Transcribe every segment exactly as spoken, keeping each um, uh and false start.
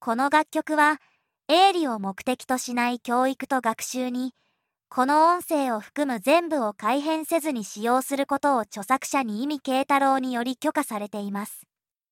この楽曲は営利を目的としない教育と学習に、この音声を含む全部を改変せずに使用することを著作者に意味慶太郎により許可されています。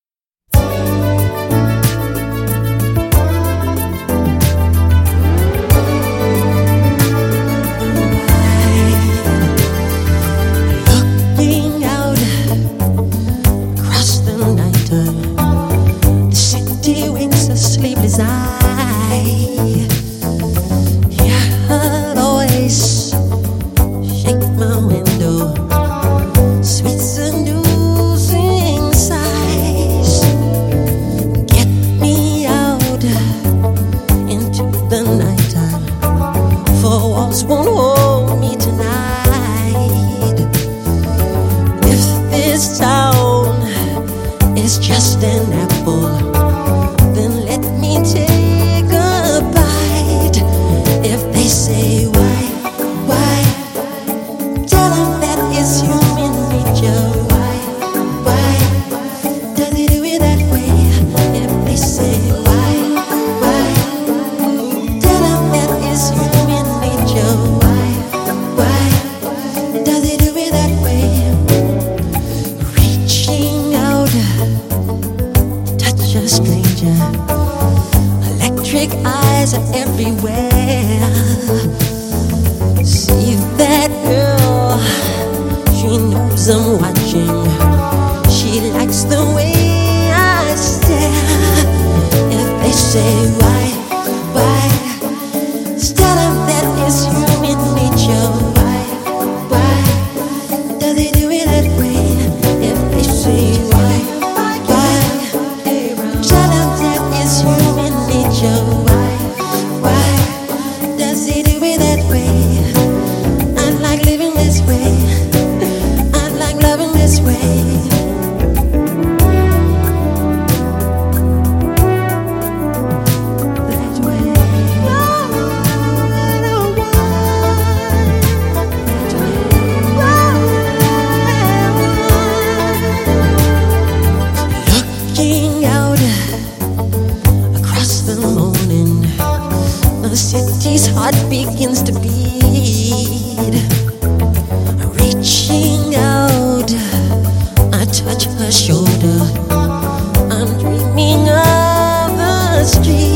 Sleepless eye, yeah, I'll always shake my window, sweet seducing sighs, get me out into the nighttime, for walls won't hold me tonight. If this town is just an apple, then let me take a bite. If they say why, why, tell them that it's human nature. Why, why, does he do it that way? If they say why, why, tell them that it's human nature. Why, why, does he do it that way? Reaching out, touch a stranger, electric eyes are everywhere. See that girl, she knows I'm watching. She likes the way I stare. If they say why, why, tell them that it's human nature. Why, why, does he do it that way? If they say why, why, tell them that it's human nature. Why, why, does he do it that way? I like living this way, I like loving this way. That way. Looking out across the morning, the city's heart begins to beat. Reaching out, I touch her shoulder. I'm dreaming of the street.